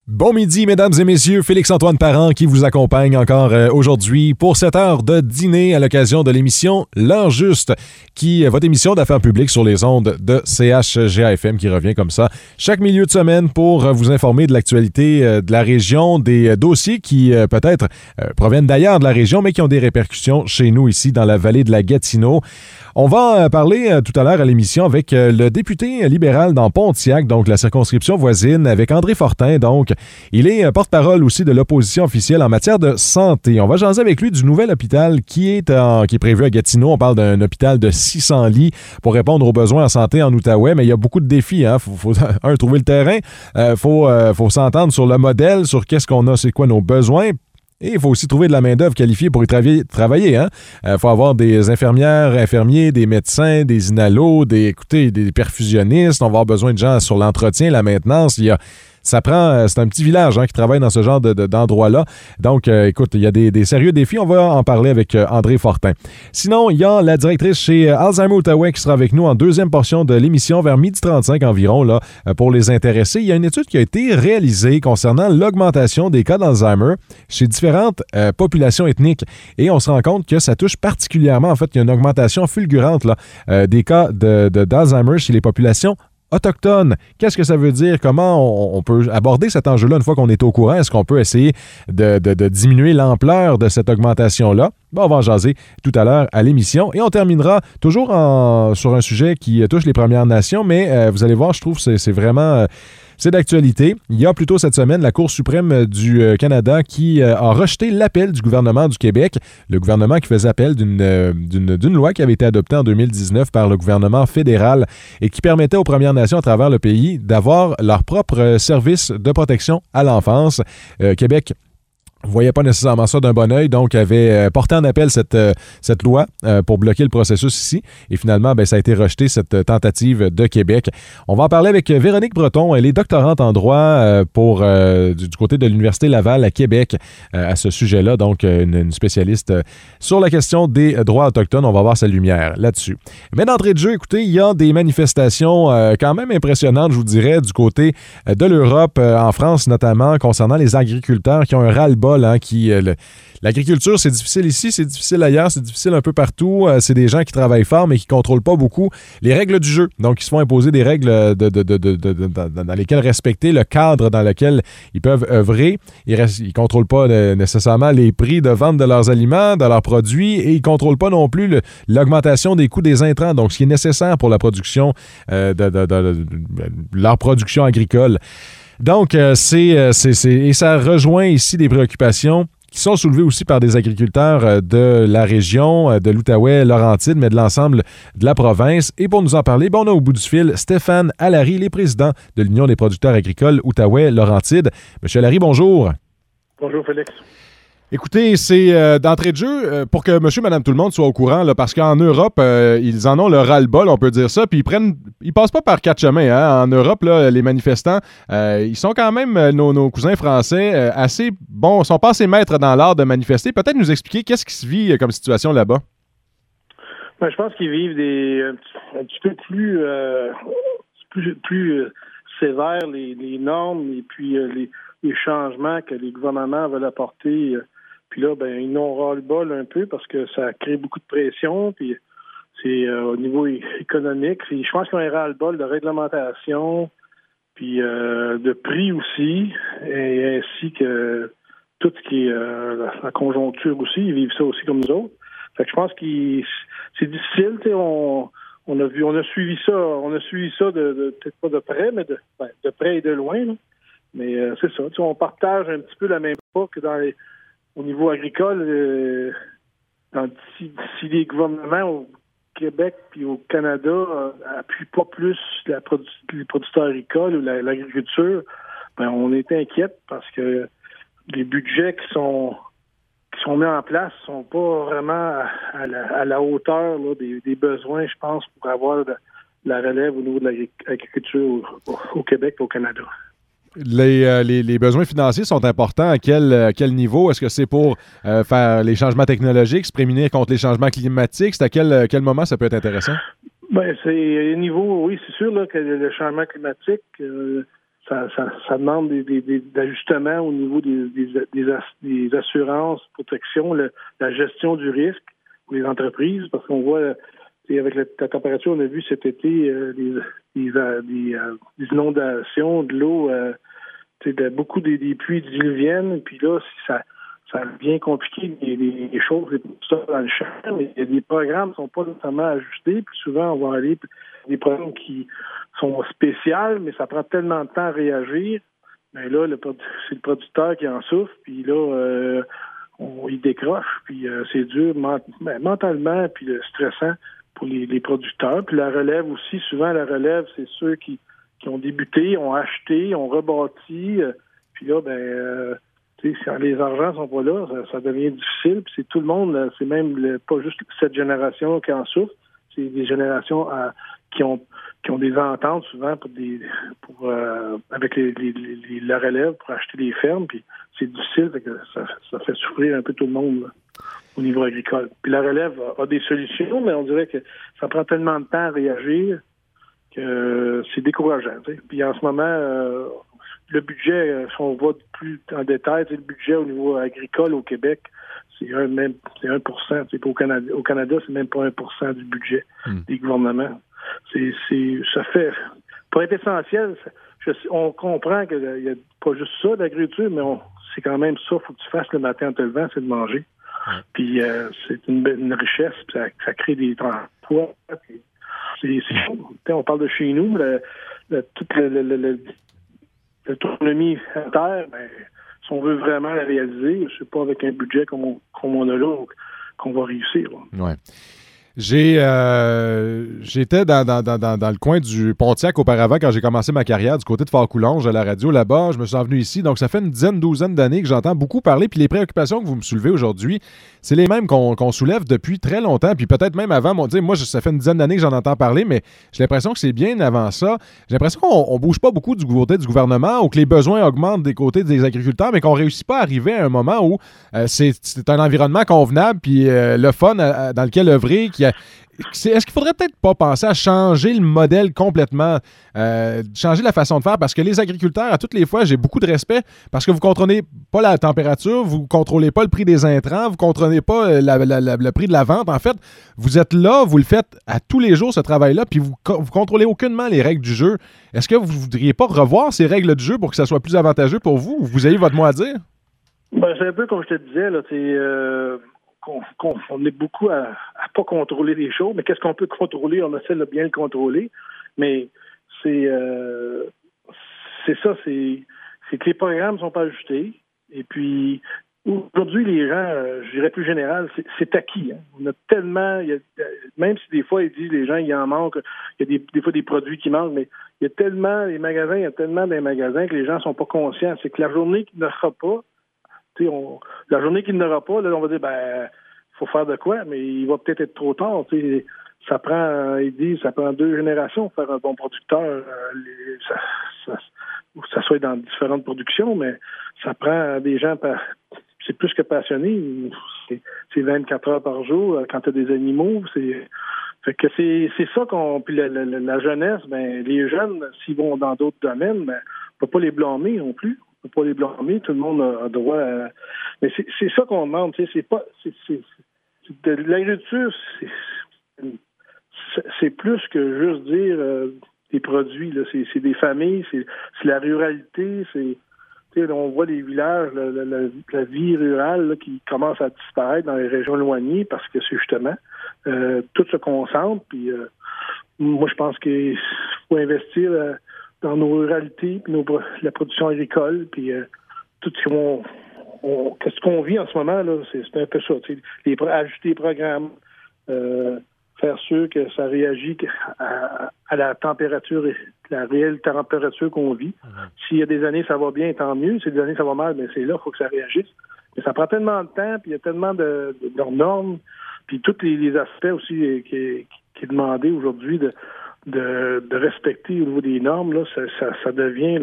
Bon midi, mesdames et messieurs. Félix-Antoine Parent qui vous accompagne encore aujourd'hui pour cette heure de dîner à l'occasion de l'émission L'heure juste, qui est votre émission d'affaires publiques sur les ondes de CHGA-FM qui revient comme ça chaque milieu de semaine pour vous informer de l'actualité de la région, des dossiers qui peut-être proviennent d'ailleurs de la région, mais qui ont des répercussions chez nous ici dans la vallée de la Gatineau. On va parler tout à l'heure à l'émission avec le député libéral dans Pontiac, donc la circonscription voisine, avec André Fortin. Donc, il est porte-parole aussi de l'opposition officielle en matière de santé. On va jaser avec lui du nouvel hôpital qui est prévu à Gatineau. On parle d'un hôpital de 600 lits pour répondre aux besoins en santé en Outaouais, mais il y a beaucoup de défis. Faut trouver le terrain. Faut s'entendre sur le modèle, sur qu'est-ce qu'on a, c'est quoi nos besoins. Et il faut aussi trouver de la main-d'œuvre qualifiée pour y travailler. Il faut avoir des infirmières, infirmiers, des médecins, des inalos, des perfusionnistes. On va avoir besoin de gens sur l'entretien, la maintenance. C'est un petit village qui travaille dans ce genre d'endroit-là. Donc, écoute, il y a des sérieux défis. On va en parler avec André Fortin. Sinon, il y a la directrice chez Alzheimer Outaouais qui sera avec nous en deuxième portion de l'émission vers 12h35 environ là, pour les intéressés. Il y a une étude qui a été réalisée concernant l'augmentation des cas d'Alzheimer chez différentes populations ethniques. Et on se rend compte que ça touche particulièrement, en fait, il y a une augmentation fulgurante là, des cas d'Alzheimer chez les populations autochtones. Qu'est-ce que ça veut dire? Comment on peut aborder cet enjeu-là une fois qu'on est au courant? Est-ce qu'on peut essayer de diminuer l'ampleur de cette augmentation-là? Bon, on va en jaser tout à l'heure à l'émission. Et on terminera toujours sur un sujet qui touche les Premières Nations, mais vous allez voir, je trouve que c'est vraiment... c'est d'actualité. Il y a plutôt cette semaine la Cour suprême du Canada qui a rejeté l'appel du gouvernement du Québec, le gouvernement qui faisait appel d'une loi qui avait été adoptée en 2019 par le gouvernement fédéral et qui permettait aux Premières Nations à travers le pays d'avoir leur propre service de protection à l'enfance. Québec ne voyait pas nécessairement ça d'un bon œil, donc avait porté en appel cette loi pour bloquer le processus ici. Et finalement, ça a été rejeté, cette tentative de Québec. On va en parler avec Véronique Breton. Elle est doctorante en droit du côté de l'Université Laval à Québec à ce sujet-là, donc une spécialiste sur la question des droits autochtones. On va voir sa lumière là-dessus. Mais d'entrée de jeu, écoutez, il y a des manifestations quand même impressionnantes, je vous dirais, du côté de l'Europe, en France notamment, concernant les agriculteurs qui ont un ras-le-bol. L'agriculture, c'est difficile ici, c'est difficile ailleurs, c'est difficile un peu partout. C'est des gens qui travaillent fort, mais qui ne contrôlent pas beaucoup les règles du jeu. Donc, ils se font imposer des règles dans lesquelles respecter le cadre dans lequel ils peuvent œuvrer. Ils ne contrôlent pas nécessairement les prix de vente de leurs aliments, de leurs produits, et ils ne contrôlent pas non plus l'augmentation des coûts des intrants. Donc, ce qui est nécessaire pour la production leur production agricole. Donc, et ça rejoint ici des préoccupations qui sont soulevées aussi par des agriculteurs de la région, de l'Outaouais, Laurentide, mais de l'ensemble de la province. Et pour nous en parler, on a au bout du fil Stéphane Allary, il est président de l'Union des producteurs agricoles Outaouais, Laurentide. Monsieur Allary, bonjour. Bonjour, Félix. Écoutez, c'est d'entrée de jeu pour que monsieur, madame, tout le monde soit au courant, là, parce qu'en Europe, ils en ont le ras-le-bol, on peut dire ça, puis ils passent pas par quatre chemins. En Europe, là, les manifestants, ils sont quand même, nos cousins français, assez bons, sont pas assez maîtres dans l'art de manifester. Peut-être nous expliquer qu'est-ce qui se vit comme situation là-bas? Je pense qu'ils vivent un petit peu plus sévères, les normes et puis les changements que les gouvernements veulent apporter. Puis là, ils n'ont ras-le-bol un peu parce que ça crée beaucoup de pression. Puis c'est au niveau économique. Je pense qu'ils ont un ras-le-bol de réglementation, puis de prix aussi, et ainsi que tout ce qui est la conjoncture aussi. Ils vivent ça aussi comme nous autres. Fait que je pense que c'est difficile. On a suivi ça peut-être pas de près, mais de près et de loin. Là. Mais c'est ça. On partage un petit peu la même pas que au niveau agricole. Si les gouvernements au Québec puis au Canada appuient pas plus les producteurs agricoles ou l'agriculture, on est inquiète parce que les budgets qui sont mis en place sont pas vraiment à la hauteur là, des besoins, je pense, pour avoir la relève au niveau de l'agriculture au Québec et au Canada. Les besoins financiers sont importants. À quel niveau? Est-ce que c'est pour faire les changements technologiques, se prémunir contre les changements climatiques? C'est à quel moment ça peut être intéressant? C'est niveau, oui, c'est sûr là, que le changement climatique, ça demande des ajustements au niveau des assurances, protection, la gestion du risque pour les entreprises, parce qu'on voit, avec la température, on a vu cet été des inondations, de l'eau, beaucoup des pluies diluviennes, puis là, ça devient compliqué, les choses, et tout ça dans le champ, mais les programmes ne sont pas nécessairement ajustés, puis souvent, on va aller des programmes qui sont spéciaux, mais ça prend tellement de temps à réagir. Mais là, c'est le producteur qui en souffre, puis là, il décroche, puis c'est dur mentalement, puis stressant pour les producteurs. Puis la relève aussi, souvent la relève, c'est ceux qui ont débuté, ont acheté, ont rebâti, puis là, si les argents sont pas là, ça devient difficile. Puis c'est tout le monde, c'est même pas juste cette génération qui en souffre, c'est des générations qui ont des ententes souvent avec la relève pour acheter des fermes. Puis c'est difficile, ça fait souffrir un peu tout le monde là, au niveau agricole. Puis la relève a des solutions, mais on dirait que ça prend tellement de temps à réagir que c'est décourageant. T'sais. Puis en ce moment, le budget, si on va plus en détail, le budget au niveau agricole au Québec, c'est 1%. Au Canada, c'est même pas 1% du budget des gouvernements. Ça fait, pour être essentiel, on comprend qu'il n'y a pas juste ça, l'agriculture, mais c'est quand même ça, il faut que tu fasses le matin en te levant, c'est de manger. Puis c'est une richesse, puis ça crée des emplois. C'est chaud. On parle de chez nous, toute l'autonomie à terre, si on veut vraiment la réaliser, c'est pas avec un budget comme on a là qu'on va réussir. Oui. J'étais dans le coin du Pontiac auparavant quand j'ai commencé ma carrière du côté de Fort-Coulonge à la radio là-bas. Je me suis revenu ici. Donc, ça fait une douzaine d'années que j'entends beaucoup parler. Puis les préoccupations que vous me soulevez aujourd'hui, c'est les mêmes qu'on soulève depuis très longtemps. Puis peut-être même avant. Moi, ça fait une dizaine d'années que j'en entends parler, mais j'ai l'impression que c'est bien avant ça. J'ai l'impression qu'on ne bouge pas beaucoup du côté du gouvernement ou que les besoins augmentent des côtés des agriculteurs, mais qu'on ne réussit pas à arriver à un moment où c'est un environnement convenable puis le fun dans lequel œuvrer, est-ce qu'il faudrait peut-être pas penser à changer le modèle complètement, changer la façon de faire? Parce que les agriculteurs, à toutes les fois, j'ai beaucoup de respect parce que vous ne contrôlez pas la température, vous ne contrôlez pas le prix des intrants, vous ne contrôlez pas le prix de la vente. En fait, vous êtes là, vous le faites à tous les jours, ce travail-là, puis vous ne contrôlez aucunement les règles du jeu. Est-ce que vous ne voudriez pas revoir ces règles du jeu pour que ça soit plus avantageux pour vous? Vous ayez votre mot à dire? C'est un peu comme je te disais, là, on est beaucoup à pas contrôler les choses, mais qu'est-ce qu'on peut contrôler? On essaie de bien le contrôler, mais c'est ça, c'est que les programmes ne sont pas ajustés, et puis aujourd'hui, les gens, je dirais plus général, c'est acquis. Hein. On a tellement, même si des fois ils disent les gens, il en manque, il y a des fois des produits qui manquent, mais il y a tellement des magasins que les gens ne sont pas conscients. C'est que la journée qu'il ne sera pas, la journée qu'il n'aura pas, là, on va dire, faut faire de quoi, mais il va peut-être être trop tard. Ça prend, il dit, ça prend 2 générations pour faire un bon producteur. Ça soit dans différentes productions, mais ça prend des gens, c'est plus que passionné. C'est 24 heures par jour quand tu as des animaux. Fait que c'est ça puis la jeunesse, les jeunes, s'ils vont dans d'autres domaines, on ne peut pas les blâmer non plus. On ne peut pas les blâmer, tout le monde a droit à... Mais c'est ça qu'on demande, c'est pas... de l'agriculture, c'est plus que juste dire des produits, là. C'est des familles, c'est la ruralité, on voit les villages, la vie rurale là, qui commence à disparaître dans les régions éloignées parce que c'est justement tout se concentre, puis moi je pense qu'il faut investir dans nos ruralités, puis la production agricole, puis tout ce qu'est-ce qu'on vit en ce moment, là, c'est un peu ça. Ajuster les programmes, faire sûr que ça réagit à la température, la réelle température qu'on vit. S'il y a des années, ça va bien, tant mieux. S'il y a des années, ça va mal, mais c'est là, il faut que ça réagisse. Mais ça prend tellement de temps, puis il y a tellement de normes, puis tous les aspects aussi qui est demandé aujourd'hui de respecter au niveau des normes, là, ça devient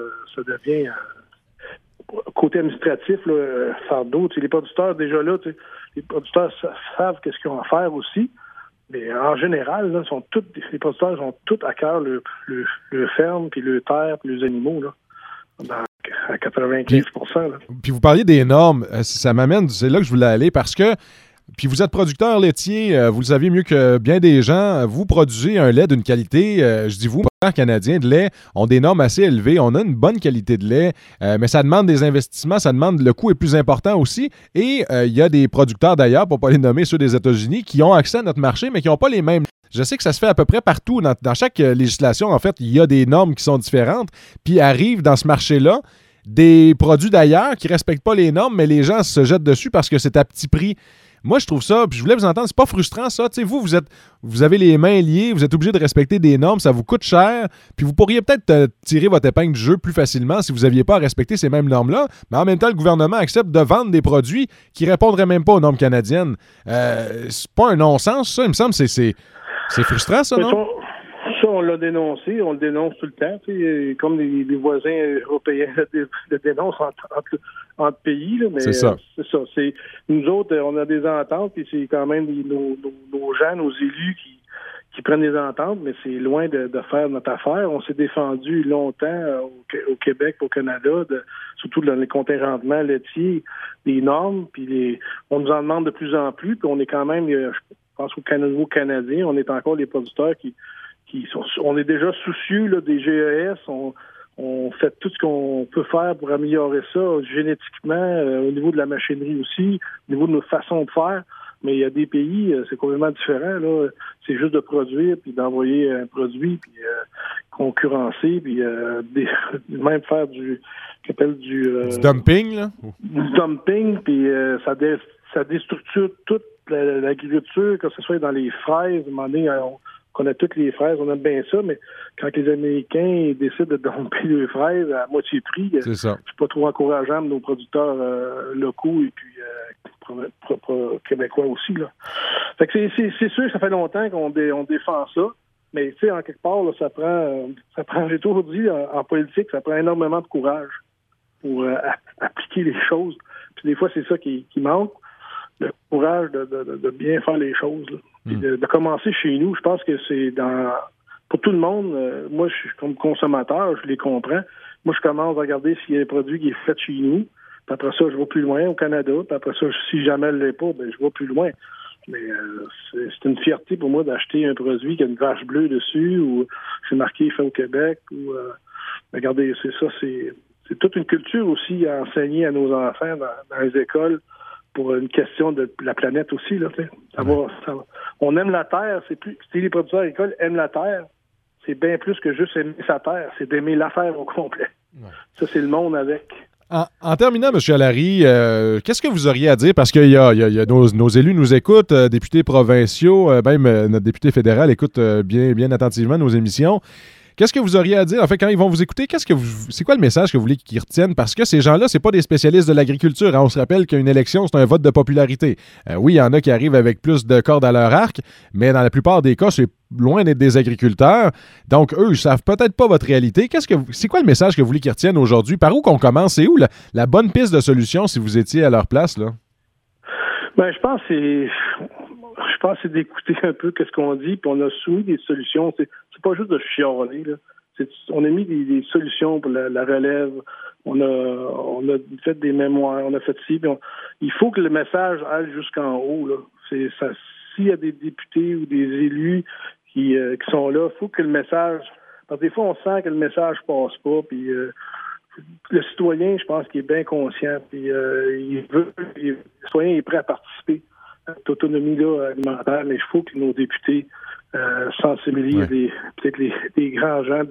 côté administratif, là, fardeau. Les producteurs, déjà là, les producteurs savent qu'est-ce qu'ils ont à faire aussi. Mais en général, là, les producteurs ont tous à cœur le ferme, puis le terre, puis les animaux, là, à 95%. Là. Puis vous parliez des normes, ça m'amène, c'est là que je voulais aller, parce que puis vous êtes producteur laitier, vous le savez mieux que bien des gens, vous produisez un lait d'une qualité, je dis vous, producteurs canadiens de lait ont des normes assez élevées, on a une bonne qualité de lait, mais ça demande des investissements, le coût est plus important aussi, et il y a des producteurs d'ailleurs, pour ne pas les nommer, ceux des États-Unis, qui ont accès à notre marché, mais qui n'ont pas les mêmes. Je sais que ça se fait à peu près partout, dans chaque législation, en fait, il y a des normes qui sont différentes, puis arrivent dans ce marché-là des produits d'ailleurs qui ne respectent pas les normes, mais les gens se jettent dessus parce que c'est à petit prix. Moi, je trouve ça, puis je voulais vous entendre, c'est pas frustrant ça, tu sais, vous avez les mains liées, vous êtes obligé de respecter des normes, ça vous coûte cher, puis vous pourriez peut-être tirer votre épingle du jeu plus facilement si vous n'aviez pas à respecter ces mêmes normes-là, mais en même temps, le gouvernement accepte de vendre des produits qui répondraient même pas aux normes canadiennes. C'est pas un non-sens, ça, il me semble, c'est frustrant, ça, non? Ça, on l'a dénoncé, on le dénonce tout le temps, comme les voisins européens le dénoncent entre pays, là, mais c'est ça. Nous autres, on a des ententes, et c'est quand même nos gens, nos élus qui prennent des ententes, mais c'est loin de faire notre affaire. On s'est défendu longtemps au Québec, au Canada, surtout dans les contingentements laitiers, les normes, puis on nous en demande de plus en plus, puis on est quand même, je pense au niveau canadien, on est encore les producteurs on est déjà soucieux là, des GES, on fait tout ce qu'on peut faire pour améliorer ça génétiquement, au niveau de la machinerie aussi, au niveau de notre façon de faire. Mais il y a des pays, c'est complètement différent. Là. C'est juste de produire, puis d'envoyer un produit, puis concurrencer, puis même faire du dumping, là? Du dumping, puis ça déstructure toute l'agriculture, que ce soit dans les fraises. À un moment donné, on connaît toutes les fraises, on aime bien ça, mais quand les Américains décident de domper les fraises à moitié prix, c'est pas trop encourageant de nos producteurs locaux et puis québécois aussi. Là. Fait que c'est sûr que ça fait longtemps qu'on défend ça, mais tu sais, en quelque part, là, ça prend, j'ai toujours dit, en politique, ça prend énormément de courage pour appliquer les choses. Puis des fois, c'est ça qui manque. Le courage de bien faire les choses. Là. Puis de commencer chez nous, je pense que c'est pour tout le monde, moi, je suis comme consommateur, je les comprends. Moi, je commence à regarder s'il y a un produit qui est fait chez nous. Puis après ça, je vais plus loin au Canada. Puis après ça, si jamais elle ne l'est pas, ben je vais plus loin. Mais c'est une fierté pour moi d'acheter un produit qui a une vache bleue dessus ou c'est marqué fait au Québec. Ou regardez, c'est ça, c'est toute une culture aussi à enseigner à nos enfants dans les écoles. Pour une question de la planète aussi, là, on aime la terre, si les producteurs agricoles aiment la terre, c'est bien plus que juste aimer sa terre, c'est d'aimer l'affaire au complet. Ouais. Ça, c'est le monde avec. En terminant, M. Allary, qu'est-ce que vous auriez à dire? Parce qu'il y a nos élus nous écoutent, députés provinciaux, même notre député fédéral écoute bien attentivement nos émissions. Qu'est-ce que vous auriez à dire? En fait, quand ils vont vous écouter, c'est quoi le message que vous voulez qu'ils retiennent? Parce que ces gens-là, c'est pas des spécialistes de l'agriculture. Hein? On se rappelle qu'une élection, c'est un vote de popularité. Oui, il y en a qui arrivent avec plus de cordes à leur arc, mais dans la plupart des cas, c'est loin d'être des agriculteurs. Donc, eux, ils savent peut-être pas votre réalité. C'est quoi le message que vous voulez qu'ils retiennent aujourd'hui? Par où qu'on commence? C'est où la bonne piste de solution si vous étiez à leur place, là? Ben, je pense que c'est d'écouter un peu ce qu'on dit, puis on a soumis des solutions. C'est pas juste de chialer, là. On a mis des solutions pour la relève. On a fait des mémoires, on a fait ci. Il faut que le message aille jusqu'en haut, là. S'il y a des députés ou des élus qui sont là, il faut que le message... Parce que des fois, on sent que le message passe pas, puis... le citoyen, je pense qu'il est bien conscient, puis le citoyen est prêt à participer à cette autonomie-là alimentaire, mais il faut que nos députés sensibilisent peut-être les grands gens,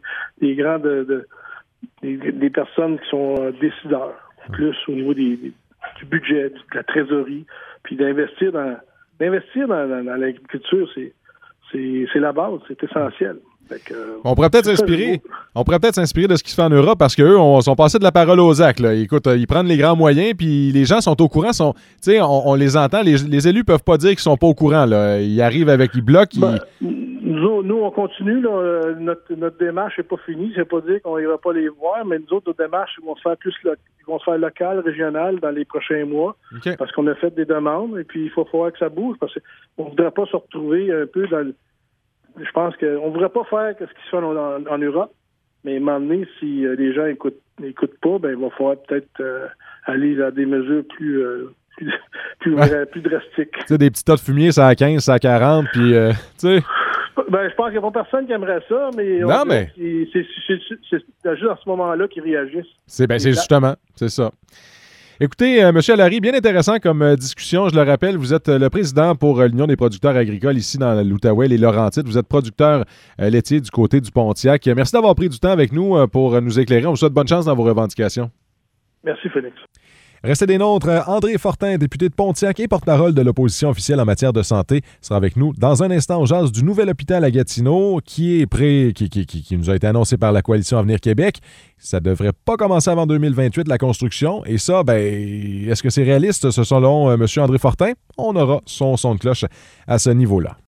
des personnes qui sont décideurs, plus au niveau du budget, de la trésorerie, puis d'investir dans l'agriculture, c'est la base, c'est essentiel. On pourrait peut-être s'inspirer de ce qui se fait en Europe parce qu'eux sont passés de la parole aux actes. Là. Écoute, ils prennent les grands moyens puis les gens sont au courant. On les entend. Les élus peuvent pas dire qu'ils sont pas au courant. Là. Ils arrivent ils bloquent. Nous, on continue. Là. Notre démarche n'est pas finie. Ça ne veut pas dire qu'on n'ira pas les voir, mais nous autres, notre démarche, ils vont se faire plus vont se faire locales, régionales dans les prochains mois, parce qu'on a fait des demandes, et puis il faut falloir que ça bouge, parce qu'on ne voudrait pas se retrouver un peu dans je pense qu'on ne voudrait pas faire ce qui se fait en Europe, mais à un moment donné, si les gens n'écoutent pas, ben il va falloir peut-être aller à des mesures plus drastiques. Tu sais, des petits tas de fumier, ça à 15, ça à 40, puis tu sais... Ben, je pense qu'il n'y a pas personne qui aimerait ça, mais, c'est juste à ce moment-là qu'ils réagissent. C'est justement, c'est ça. Écoutez, M. Allary, bien intéressant comme discussion. Je le rappelle, vous êtes le président pour l'Union des producteurs agricoles ici dans l'Outaouais, les Laurentides. Vous êtes producteur laitier du côté du Pontiac. Merci d'avoir pris du temps avec nous pour nous éclairer. On vous souhaite bonne chance dans vos revendications. Merci, Félix. Restez des nôtres. André Fortin, député de Pontiac et porte-parole de l'opposition officielle en matière de santé, sera avec nous dans un instant. On jase du nouvel hôpital à Gatineau qui nous a été annoncé par la Coalition Avenir Québec. Ça devrait pas commencer avant 2028, la construction. Et ça, est-ce que c'est réaliste selon M. André Fortin? On aura son son de cloche à ce niveau-là.